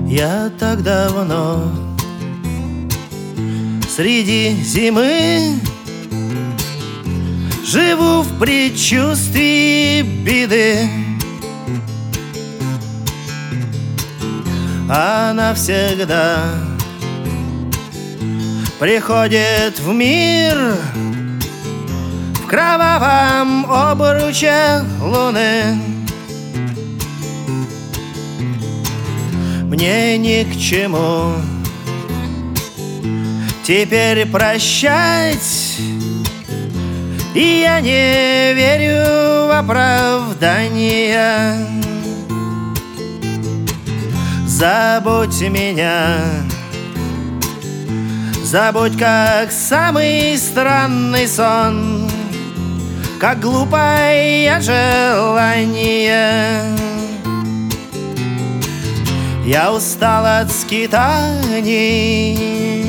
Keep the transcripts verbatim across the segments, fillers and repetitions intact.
Я так давно среди зимы живу в предчувствии беды. Она всегда приходит в мир в кровавом обруче луны. Мне ни к чему теперь прощать, и я не верю в оправдания. Забудь меня, забудь, как самый странный сон, как глупое желание. Я устал от скитаний,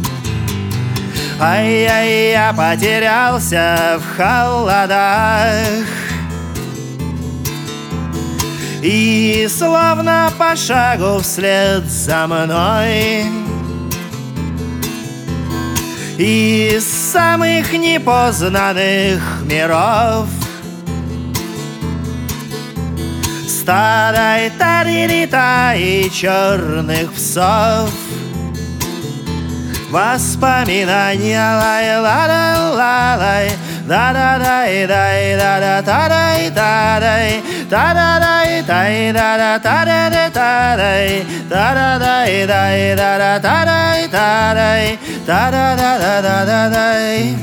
ай-яй, я потерялся в холодах. И словно по шагу вслед за мной из самых непознанных миров стадо таририта и черных псов. Воспоминания лай-ла-ла-ла-лай, да-да-дай-дай, да-да-та-дай-та-дай, та-да-дай-дай, да-да-та-дай-та-дай, та-да-дай-дай, да-да-та-дай-та-дай, та-да-да-да-да-дай.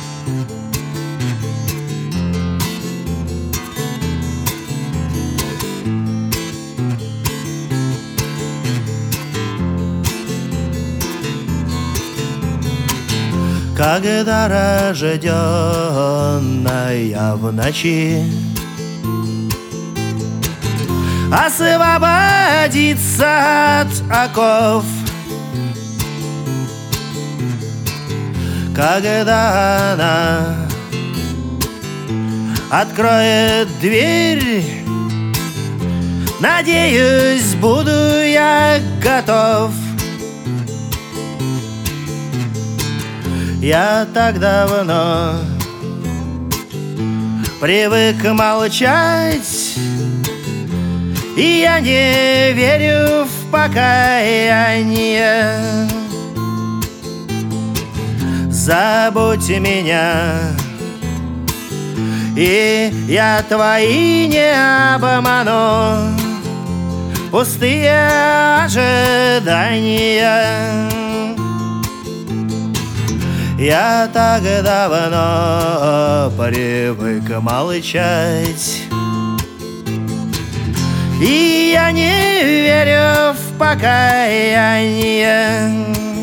Когда рожденная в ночи освободится от оков, когда она откроет дверь, надеюсь, буду я готов. Я так давно привык молчать, и я не верю в покаяние. Забудь меня, и я твои не обману, пустые ожидания. Я так давно привык молчать, и я не верю в покаяние.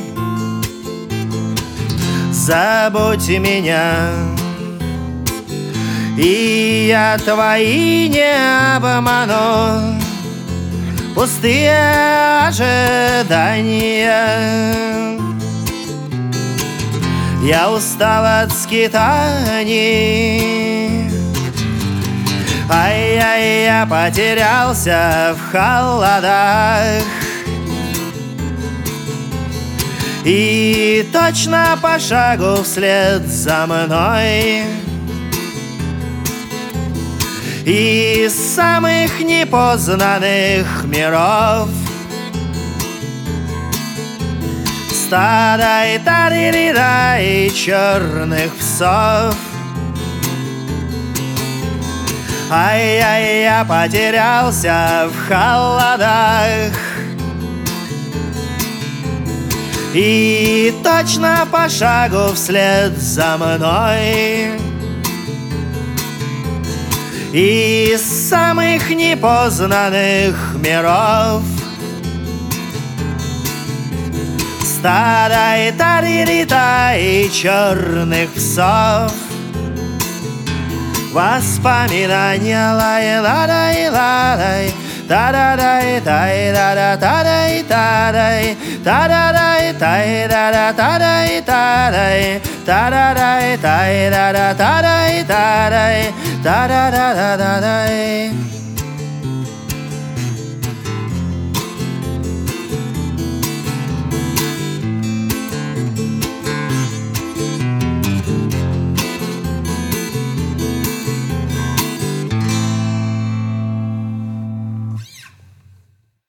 Забудь меня, и я твои не обману, пустые ожидания. Я устал от скитаний, ай-яй, я потерялся в холодах. И точно по шагу вслед за мной из самых непознанных миров стадо таририта и черных псов. Ай-яй, я потерялся в холодах. И точно по шагу вслед за мной из самых непознанных миров стадо таририта и черных псов. Воспоминания лай-ла-дай-ла-дай, та-да-дай-дай, да-да-та-дай-та-дай, та-да-дай-дай, да-да-та-дай-та-дай, та-да-дай-дай, да-да-та-дай-та-дай, та-да-да-да-да-дай.